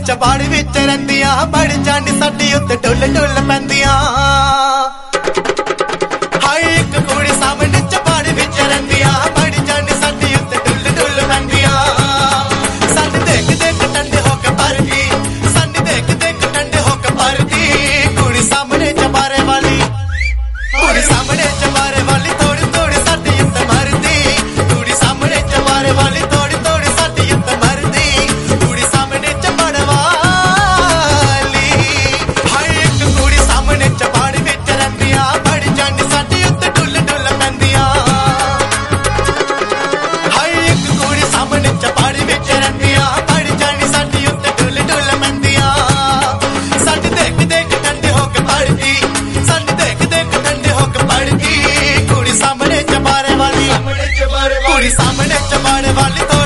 चबाड़ विच रहिंदियां बड़ जानी साडी उत्ते डुल डुल पैंदियां हाय एक कुड़ी सामने चबाड़ विच रहिंदियां बड़ जानी साडी उत्ते डुल डुल पैंदियां सानू देख देख टंडे हो के भरदी सानू देख देख टंडे हो के भरदी कुड़ी सामने चबारे वाली कुड़ी सामने चबारे वाली थोड़ी थोड़ी साडी उत्ते मरदी कुड़ी सामने चबारे वाली थोड़ी थोड़ी साडी उत्ते मरदी कुड़ी सामने चबाड़ वाली हाय एक कुड़ी सामने चबाड़ विच रहिंदियां बड़ जानी साडी उत्ते डुल डुल पैंदियां हाय एक कुड़ी सामने चबाड़ विच रहिंदियां बड़ जानी साडी उत्ते डुल डुल पैंदियां साडी देख देख टंडे हो के भरदी साडी देख देख टंडे हो के भरदी कुड़ी सामने चबारे वाली कुड़ी सामने चबाड़े वाली